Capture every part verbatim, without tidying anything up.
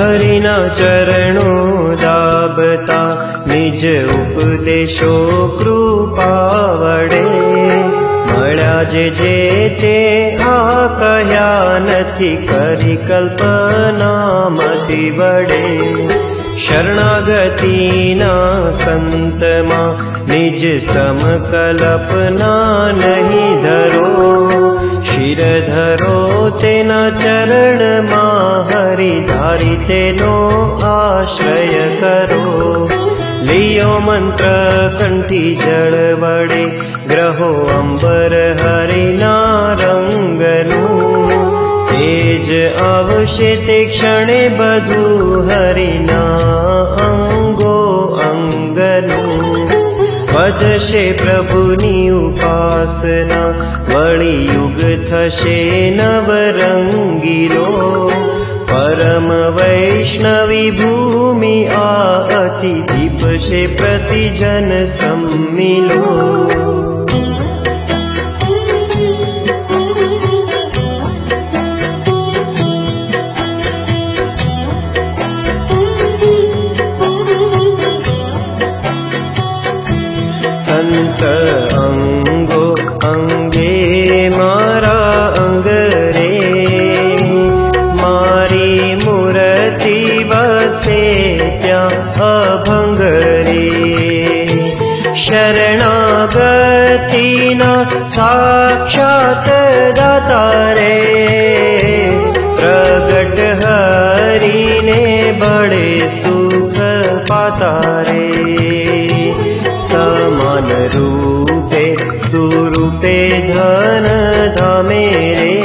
हरिना चरणों दाबता निज उपदेशो कृपा वडे मळ्या जे जे ते आ कह्या नथी करी कल्पना मति वडे शरणागतिना संतमा निज समकल्पना नहीं धरो शिर धरो तेना चरण मा हरि धारी तेनो आश्रय करो लियो मंत्र कंठी जल वडे ग्रहो अंबर हरिना रंगनु तेज आवशे ते क्षणे बधु हरिना अंगो अंगनु भजशे प्रभुनी उपासना वळी युग थशे नवरंगीलो परम वैष्णवी भूमि आ अति दीपशे प्रतिजन सम्मिलो संत अंगो अंगे मारा अंग रे मारी मूर्ति वसे त्या अभंग रे शरणागतिना साक्षात दाता रे प्रगट हरिने बड़े सुख पाता रे समान रूपे सुरूपे धन धामे रे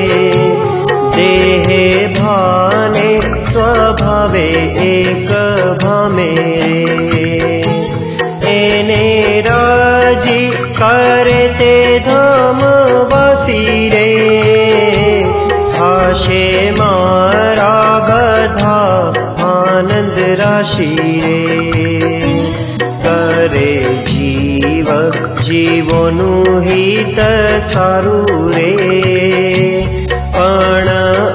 देहे भाने स्वभावे एक भामे रे एने राजी करे ते धाम वासी रे आशे मारा बधा आनंद राशि रे करे जीव जीवोनु हित सारू रे पण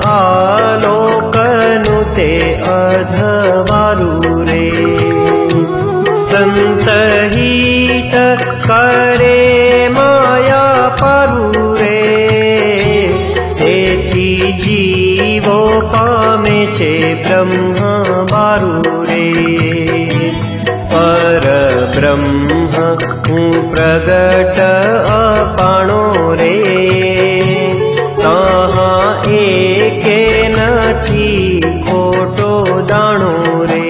आलोकनु ते अधवारू रे संत हित करे माया पारू रे तेथी जीवो पामे छे ब्रह्म बारू रे पर ब्रह्म हूँ प्रगट अपाणो रे तहाँ एके नथी खोटो दाणो रे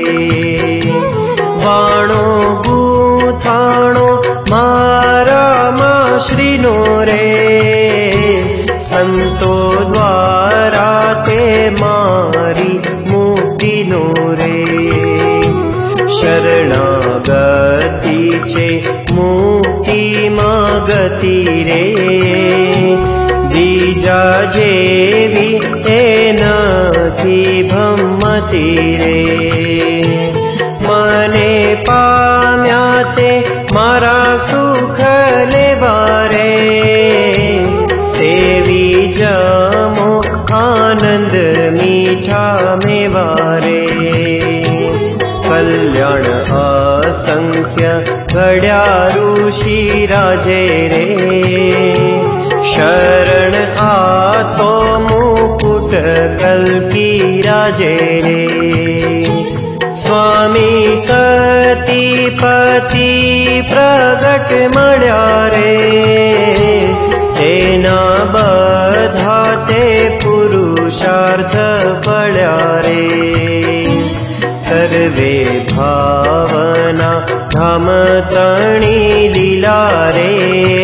वाणो गूथाणो मारा माश्रीनो रे संतो द्वारा ते मारी मुक्तिनो रे शरणागति चे मुक्ति मागति रे बीजा जेवी एनाथी भम्मति रे मने पाम्या ते मारा सुख लेवा रे सेवी जमो आनंद मीठा मेवा रे कल्याण असंख्य घड्या ऋषि राजे रे शरण आतो मुकुट कल्की राजे रे स्वामी सतीपति प्रगट मळ्या रे तेना बधा ते पुरुषार्थ फळ्या रे सर्वे भावना धाम तणी लीला रे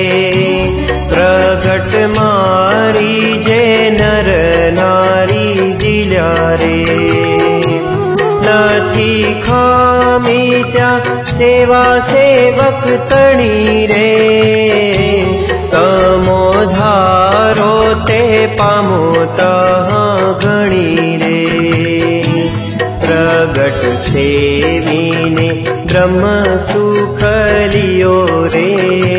प्रगट मारी जे नर नारी जिल्या रे नथी खामी त्या सेवा सेवक तणी रे तमो धारो ते पामो तहाँ घणी रे प्रगट सेवीने ब्रह्म सुख लियो रे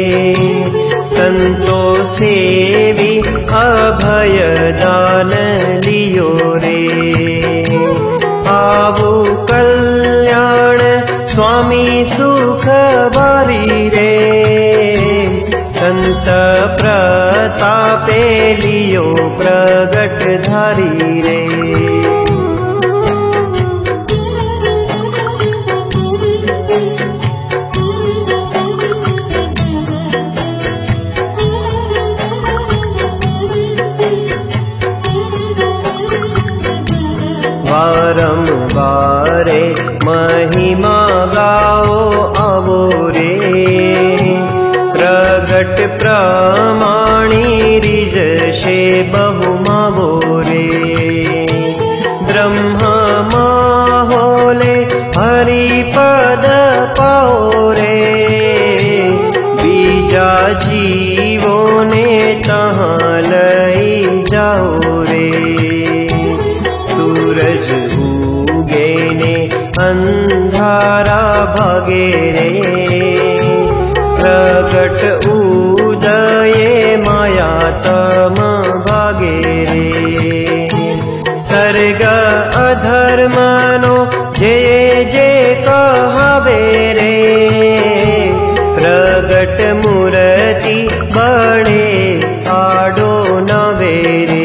संतो सेवी अभय दान लियो रे आवु कल्याण स्वामी सुख भरी रे। संत प्रतापे लियो प्रगट धारी रे। वारंवारे महिमा गाओ आवो रे। प्रगट प्रमाणी रिजशे बहुमावो रे। ब्रह्म माहोले हरिपद पाओ रे। बीजा जीवोने तहाँ लई जाओ रे। सूरज उगे ने अंधारा भागे रे। प्रगट उदये माया तम भागे रे। सर्ग अधर्मनो जे जे कहावे रे। प्रगट मूर्ति बड़े आडो नवे रे।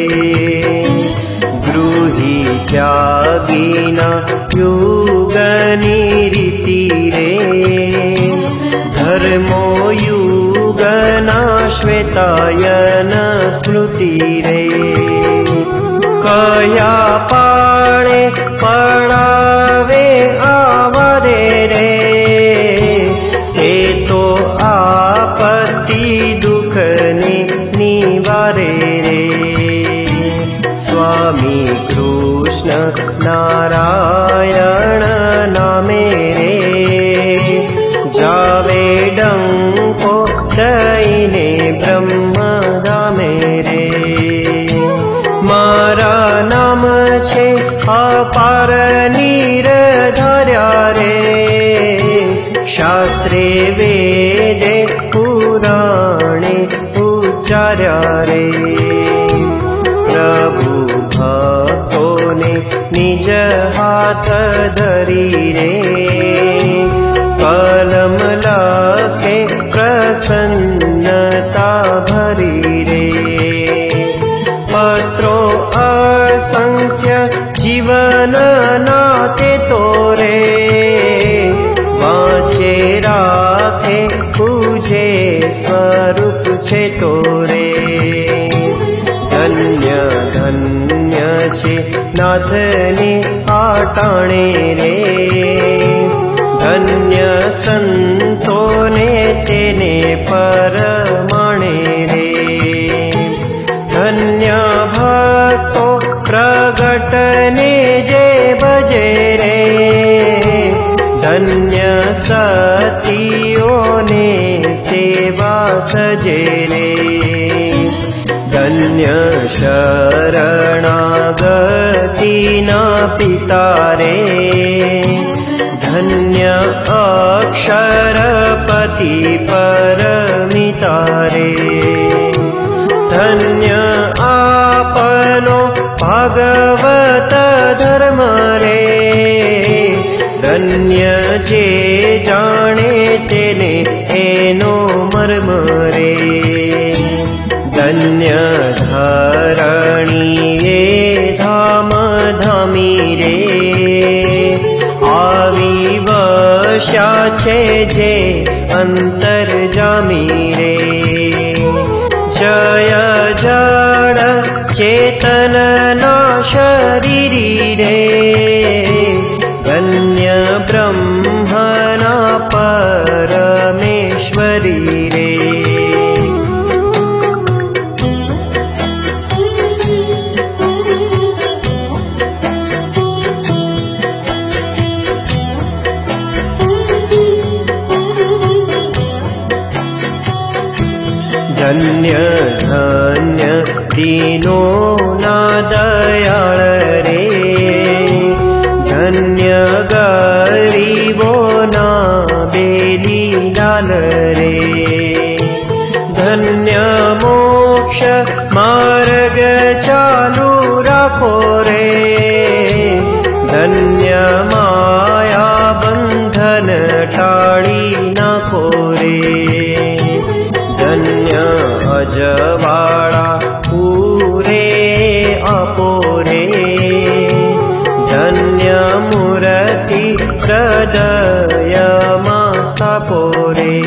त्यागीना युगनी रीति रे। धर्मो युगना श्वेतायन स्मृति रे। कया पाणे पड़ावे आवरे रे। ते तो आपत्ति दुखने निवारे रे। स्वामी कृष्ण नारायण नामे रे। जावे डंको दईने ब्रह्म धामे रे। मारा नाम छे अपार निरधार्या रे। शास्त्रे वेदे पुराणे उच्चार्या रे। प्रभु भक्तोने निज हाथ धरी रे। कलम लखे प्रसन्नता भरी रे। पत्रो असंख्य जीवन नाते तोरे। वाचे राखे पूजे स्वरूप छे तोरे। धन्य धन्य छे नाथने आटाणे रे। धन्य संतोने तेने परमाणे रे। धन्य भक्तो प्रगटने जे भजे रे। धन्य सतियोने सेवा सजे रे। धन्य शरणागति ना पिता रे। धन्य अक्षरपति परमिता रे। धन्य आपनो भागवत धर्म रे। धन्य जे जाने तेने एनो मर्म रे। धन्य धरणी ये धाम धामी रे। आवी वश्या छे जे अंतर्जामी रे। जय जड़ चेतन ना शरीरी रे। धन्य ब्रह्मना परमेश्वरी रे। धन्य धन्य दीनो ना दयाळ रे। धन्य गरीबो ना बेली लाल रे। धन्य मोक्ष मार्ग चालू राखो रे। ધન્ય માયા બંધન ટાળી નાખો રે, ધન્ય અજવાળા પૂરે આપો રે, ધન્ય મૂર્તિ હૃદયમાં સ્થાપો રે,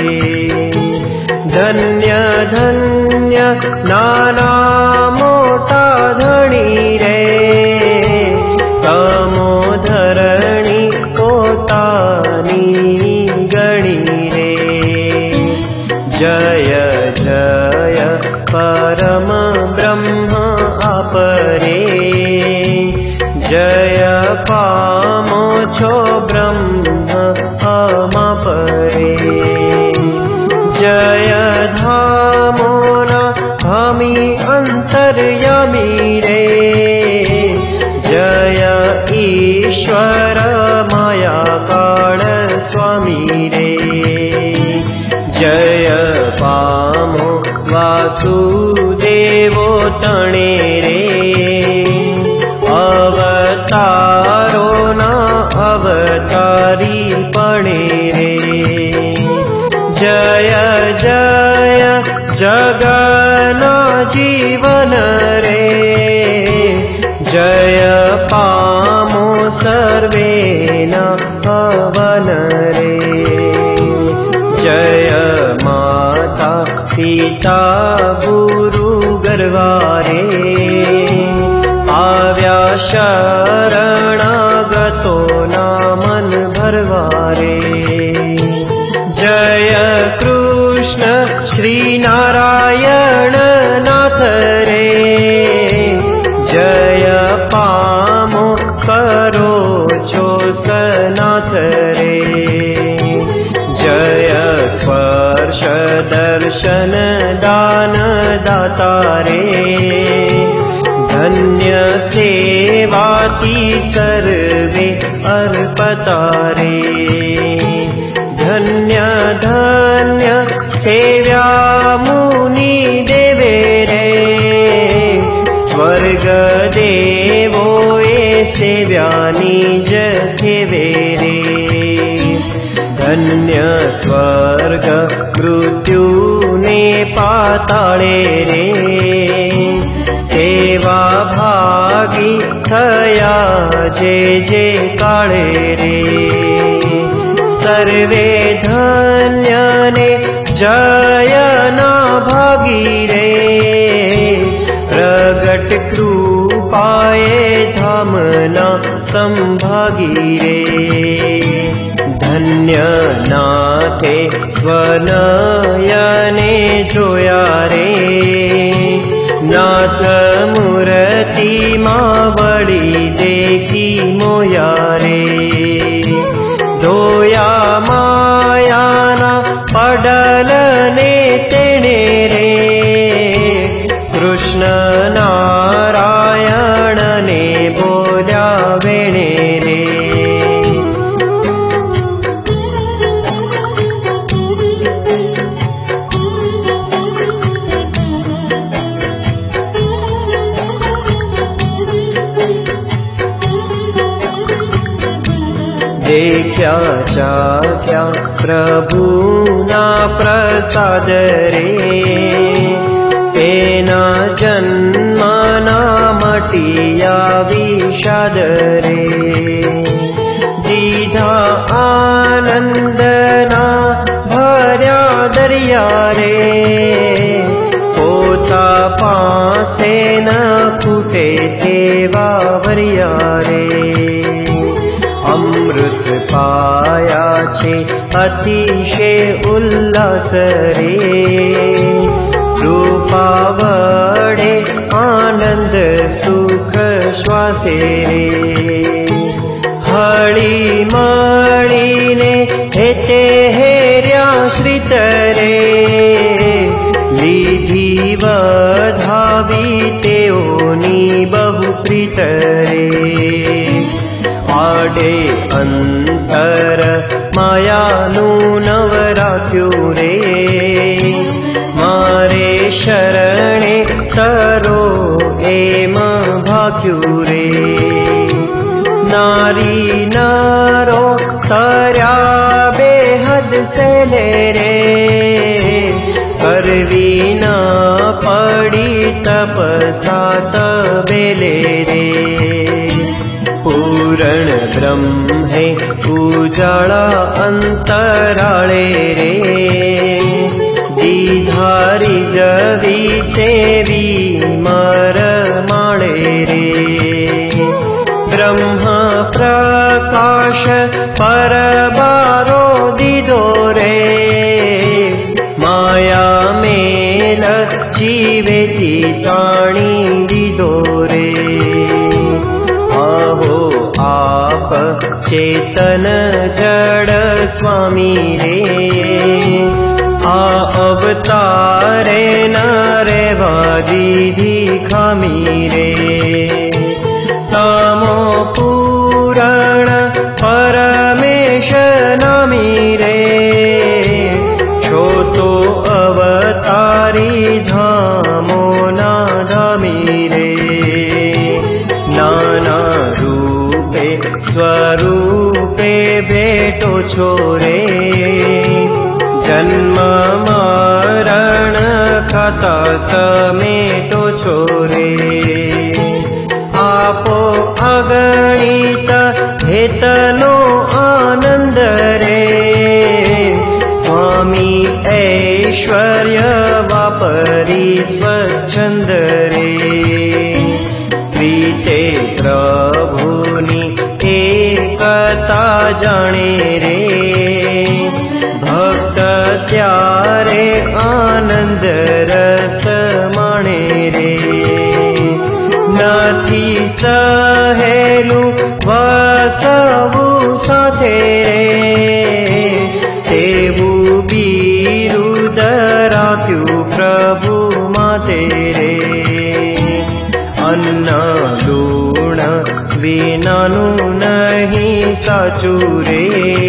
ધન્ય ધન્ય નાના મોટા ધણી રે, તમો ધરણી પોતાની ગણી રે, જય જય પરમ બ્રહ્મ આપરે, જય પામો છો બ્રહ્મ અમા પરે, જય ધામોના ધામી અંતર્યામી રે, જય ઈશ્વર માયા કાળ સ્વામી રે, જય પામો વાસુદેવો તણે રે, અવતારો ના અવતારી પણે રે, જય જય જગના જીવન રે, જય પામો સર્વેના પવન રે, જય માતા પિતા ગુરુ ગરવારે, આવ્યા શરણાગતો ના મન ભરવારે, જય કૃષ્ણ શ્રી નારાયણ નાથ રે, જય પામો કરો છો સનાથ રે, જય સ્પર્શ દર્શન દાન દાતા રે, ધન્ય સેવાતી સર્વે અર્પતા રે, ધન્ય ધન્ય સેવ્યા મુનિ દેવે રે, સ્વર્ગ દેવોએ સેવ્યા નિજ થેવે રે, ધન્ય સ્વર્ગ મૃત્યુને પાતાળે રે, સેવા ભાગી થયા જે જે કાળે રે, સર્વે ધન્યને જયના ભાગી રે, પ્રગટ કૃપાએ ધામના સંભાગી રે, ધન્ય નાથે સ્વનયને જોયા રે, નાથ મૂર્તિમાં વળી દેખી મોયા રે, ધોયા માયાના પડલને તેણે રે, કૃષ્ણ નારાયણને બોલ્યા વેણે રે, દેખ્યા ચાખ્યા પ્રભુના પ્રસાદ રે, તેના જન્મના મટિયા વિષાદ રે, દીધા આનંદના ભર્યા દરિયા રે, પોતા પાસે ન ખૂટે તેવા વર્યા રે, અમૃત પાયા છે અતિશય ઉલ્લાસ રે, કૃપા વડે આનંદ સુખ શ્વાસે રે, હળી મળીને હેતે હેર્યા શ્રિત રે, લીધી વધાવી તેઓની બહુ પ્રીત રે, આડે અંતર માયાનું નવ રાખ્યું રે, મારે શરણે તરો એમ ભાગ્યું રે, नारी नारो तर्या बेहद सेले रे, करवी न पड़ी तपसात बेले रे। पूर्ण ब्रह्मे उजाड़ा अंतराळे रे, दीधारी जवी सेवी मर माळे रे। ब्रह्म प्रकाश परबारो दीदो रे, माया मेल जीवेती ताणी दीदो रे। आहो आप चेतन जड़ स्वामी रे, आ अवतारे न रेवा दीधी खामी रे। तमो पूरण परमेश नामी रे, छो तो अवतारी धामो ना धामी रे। नाना रूपे स्वरूपे भेटो छो रे, जन्म मरण खाता समेटो छो रे। आपो अगणित हेतनो आनंद रे, स्वामी ऐश्वर्य वापरी स्वच्छंद रे। प्रीते प्रभुनी एकता जाने रे, भक्त त्यारे आनंद रस माणे रे। नथी सहेलू वसवू साथे रे, तेवू बिरुद राख्यू प्रभु माते रे। अन्न लूण विनानु नहीं साचू रे,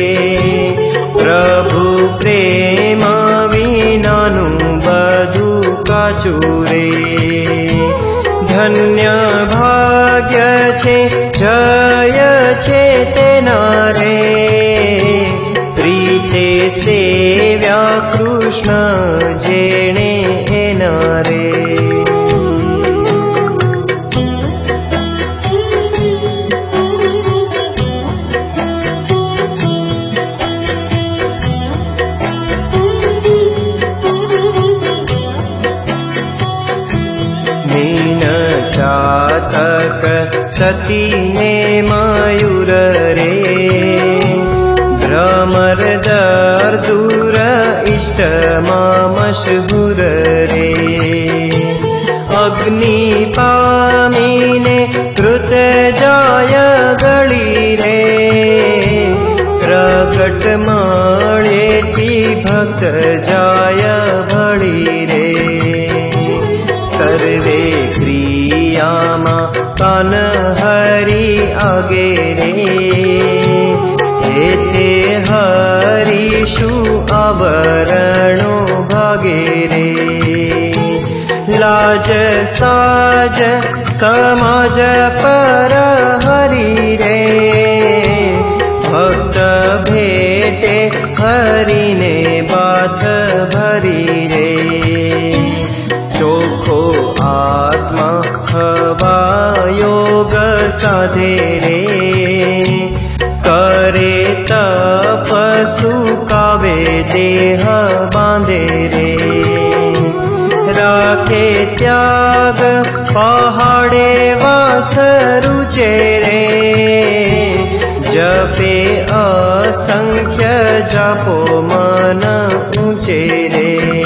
प्रभु प्रेम विनानु बधु काचू रे। धन्य भाग्य छे जय छे तेना रे, प्रीते सेव्या कृष्ण जेणे एना रे। चातक सती ने मयूर रे, भ्रमर दर दूर इष्ट मा मशहूर रे। अग्नि पामीने कृत जाय गली रे, प्रगट मळेती भक्त जाय भળી रे। सर्वे क्रियामा कान हरि आगे रे, हेते हरिषु आवरणो भागे रे। लाज साज समाज पर हरि रे, भक्त भेटे हरिने बाथ भरी रे। चोखो आत्मा हवा योग साधे रे, करे तपसु कावे देह बांधे रे। राखे त्याग पहाड़े वास रुचे रे, जपे असंख्य जपो मन ऊंचे रे।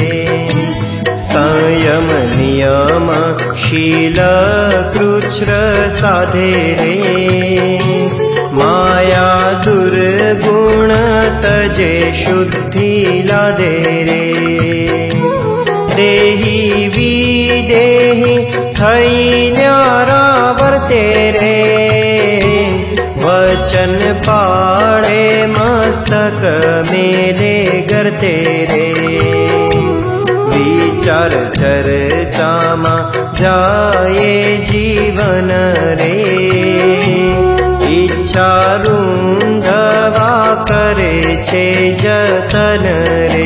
संयम नियम शील कृच्छ्र साधे रे, माया दुर्गुण तजे शुद्धि लादे रे। देही विदेही थई न्यारा वर्ते रे, वचन पाळे मस्तक मेले करते रे। विचार चर्चामा जाए जीवन रे, इच्छा ચારુંધવા કરે છે જતન રે.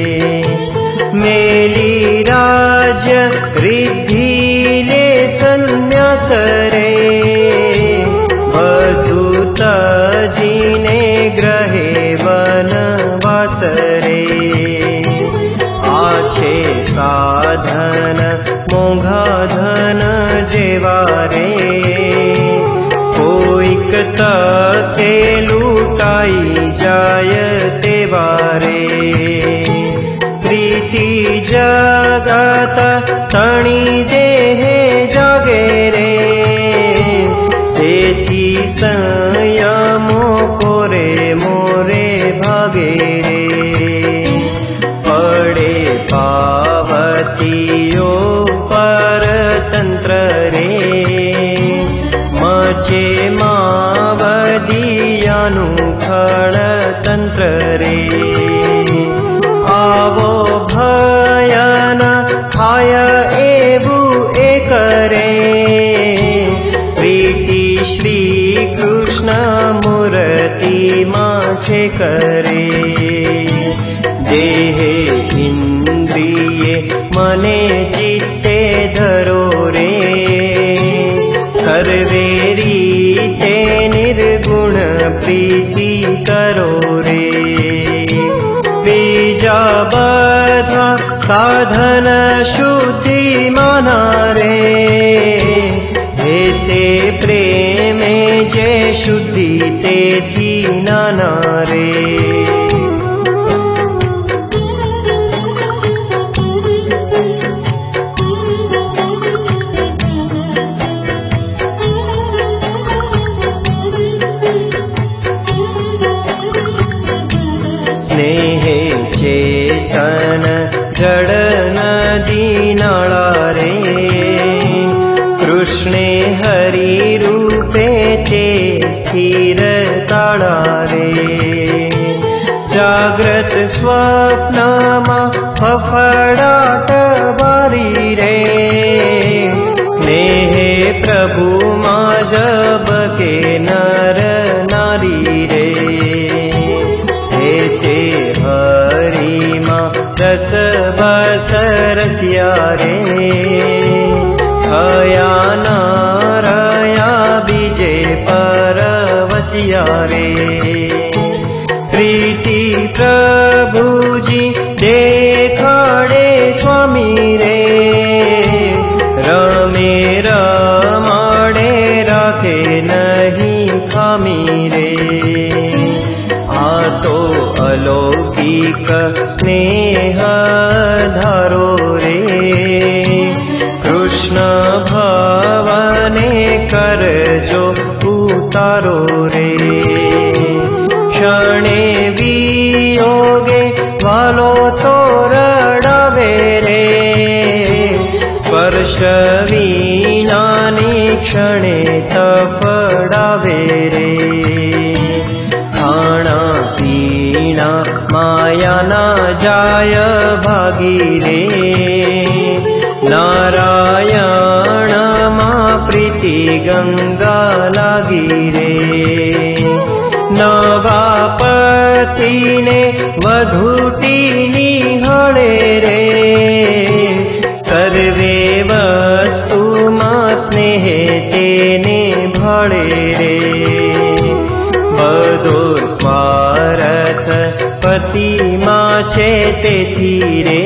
મેલી રાજ્ય રિદ્ધિ લે સંન્યાસ રે, બધું તજીને ગ્રહે વનવાસ રે. આ છે સાધન મોંઘા ધન જેવા રે, કોઈક તકે લૂંટાઈ જાય તેવા રે. પ્રીતિ જગત તણી દેહે જાગે રે, તેથી સંયમો કોરે મોરે ભાગે રે. પડે પાવતીઓ પરતંત્ર રે, મચે માવદિયાનું ખળતંત્ર રે. આવો ભયન થાય એવું એ કરે, પ્રીતિ શ્રી કૃષ્ણ મૂર્તિમાં છે કરે. દેહે ઇન્દ્રિયે મને ચિત્તે ધરો રે, સર્વે રીતે નિર્ગુણ પ્રીતિ કરો રે. બીજા બધા સાધન શુદ્ધિ માના રે, હે તે પ્રેમે જે શુદ્ધિ તેથી નાના રે. સ્નેહે ચેતન જડ નદી નાળા રે, કૃષ્ણે હરિ રૂપે તે સ્થિર તાળા રે. જાગ્રત સ્વપ્નમાં ફફડાટ વારી રે, સ્નેહે પ્રભુમાં જબકે નર નારી રે. તે હરિમાં રસ બસ રસ્યા રે, થયા નારયા બીજે પરવસ્યા રે. પ્રીતિ પ્રભુજી દેખાડે સ્વામી રે, રમે રમાડે રાખે નહીં ખામી રે. આ તો અલૌકિક સ્નેહ ધારો રે, કૃષ્ણ ભવને કરજો ઉતારો રે. ક્ષણે વિયોગે વાલો તો રડાવે રે, સ્પર્શ વિનાની ક્ષણે તફડાવે રે. ખાણા પીણા માયાના જાય ભાગી રે, નારાયણમાં પ્રીતિ ગંગા લાગી રે. નવા પતિને વધુટીની હળે રે, સર્વે વસ્તુમાં સ્નેહે તેને ભળે રે. બધો સ્વાર્થ પતિમાં છે તેથી રે,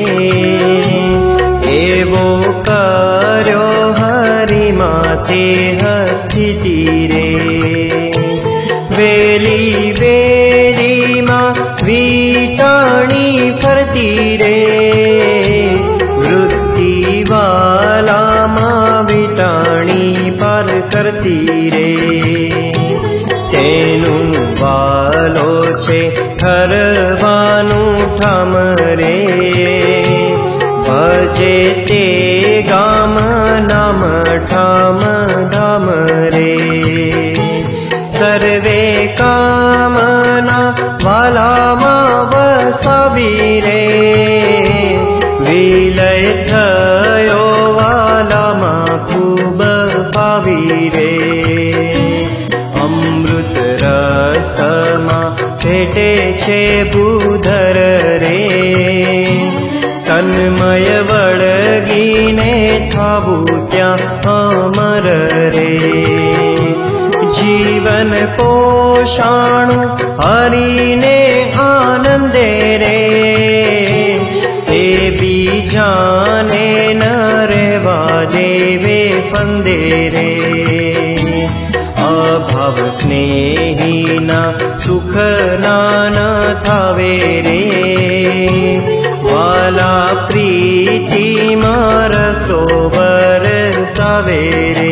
એવો કર્યો હરિમાં તે સ્થિતિ રે. વેલી વેલીમાં વીટાણી ફરતી રે, વૃત્તિવાલામાં વીટાણી પાર કરતી રે. તેનું વાલો છે ઠરવાનું ઠામ રે, ભજે તે ગામ નામ ઠામ ધામ રે. સર્વે કામના વાલામાં વસાવી રે, વિલય થયો વાલામાં ખૂબ ફાવી રે. અમૃત છે ભૂધર રે, તન્મય વળગીને થાવું ત્યાં અમર રે. જીવન પોષાણું હરીને આનંદે રે, એ બીજાને ન રહેવા દેવે ફંદે રે. અભાવ સ્નેહીના સુખ ના ન થાવે રે, વાલા પ્રીતિમાં રસો વરસાવે રે.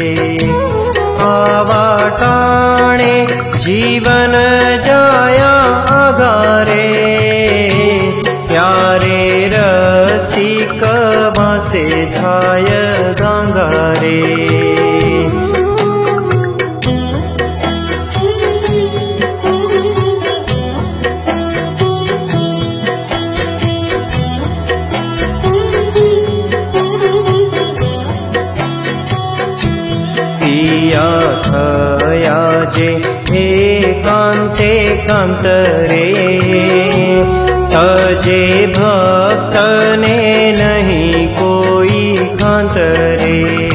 આવા ટાણે જીવન જાયા આગારે, ત્યારે રસિક વાસે થાય ગાંગારે. થયા જે એકાંતે કાંત રે, તજે ભક્તને નહીં કોઈ કાંત રે.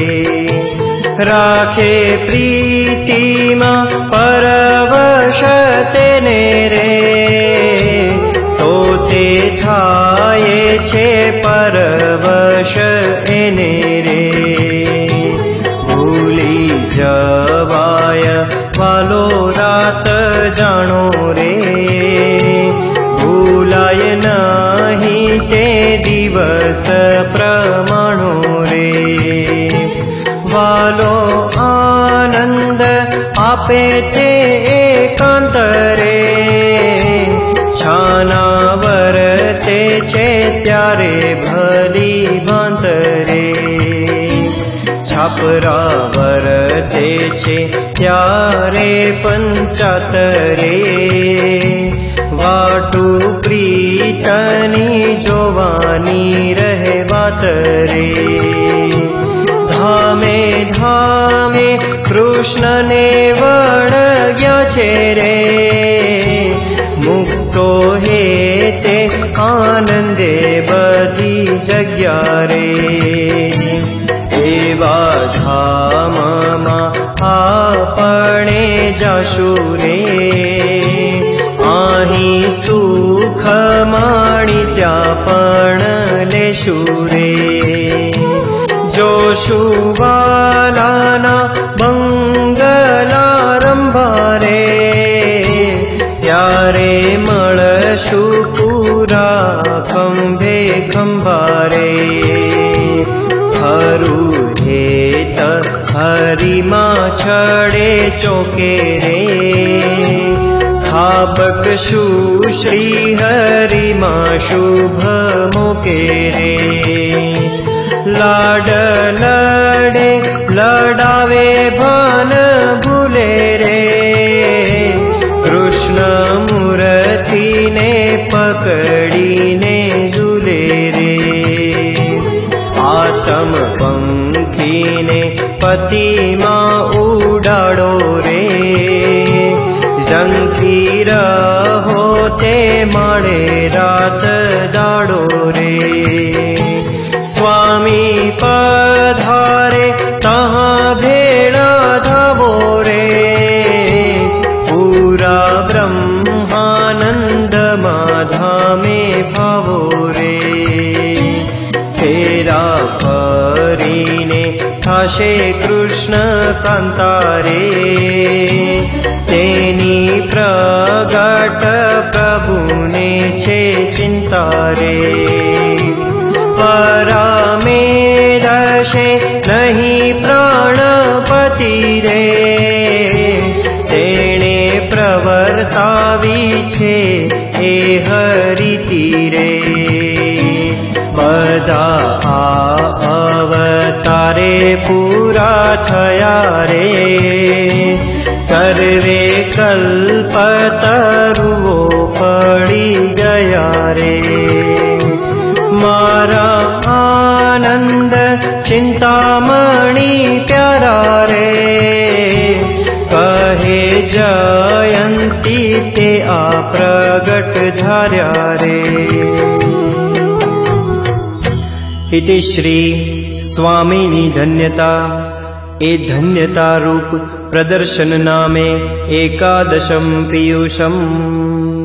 રાખે પ્રીતિમાં પરવશ તેને રે, તો તે થાય છે પરવશ એને રે. જવાય વાલો રાત જાણો રે, ભૂલાય નહીં તે દિવસ પ્રમાણો રે. વાલો આનંદ આપે તે એકાંત રે, છાના વર્તે છે ત્યારે ભલી ભાંત રે. છાપરા વર્તે છે ત્યારે પંચાત રે, વાટું પ્રીતની જોવાની રહે વાત રે. ધામે ધામે કૃષ્ણને વળગ્યા છે રે, મુક્તો હે તે આનંદે બધી જગ્યા રે. એવા ધામમાં આપણે જાશું રે, અહીં સુખ માણી ત્યાં પણ લેશું રે. જોશું વાલાના બંગલા રંભા રે, ત્યારે મળશું પૂરા ખંભે ખંભા રે. હરું હેત હરીમાં છડે ચોકે રે, થાપક શું શ્રી હરીમાં શુભ મોકે રે. લાડ લડે લડાવે ભાન ભૂલે રે, કૃષ્ણ મૂર્તિને પકડીને ઝૂલે રે. આતમ પંખીને પતિમાં ઉડાડો રે, ઝંખી રહો તે માળે રાત દાડો રે. સ્વામી પધારે તહાં ભેળા ધાવો રે, પૂરા બ્રહ્માનંદમાં ધામે ભાવો રે. ફેરા ફરીને થાશે કૃષ્ણ કાંતા રે, તેની પ્રગટ પ્રભુને છે ચિંતા રે. પરામે દશે નહીં પ્રાણપતિ રે, તેણે પ્રવર્તાવી છે એ હરિતિ રે. બધા આ અવતારે પૂરા થયા રે, સર્વે કલ્પતરુઓ પડી ગયા રે. મારા આનંદ ચિંતામણી પ્યારા રે, કહે જયંતી તે આ प्रगट धार्या रे। इति श्री स्वामिनी धन्यता ए धन्यता रूप प्रदर्शन नामे एकादशम पीयूषम।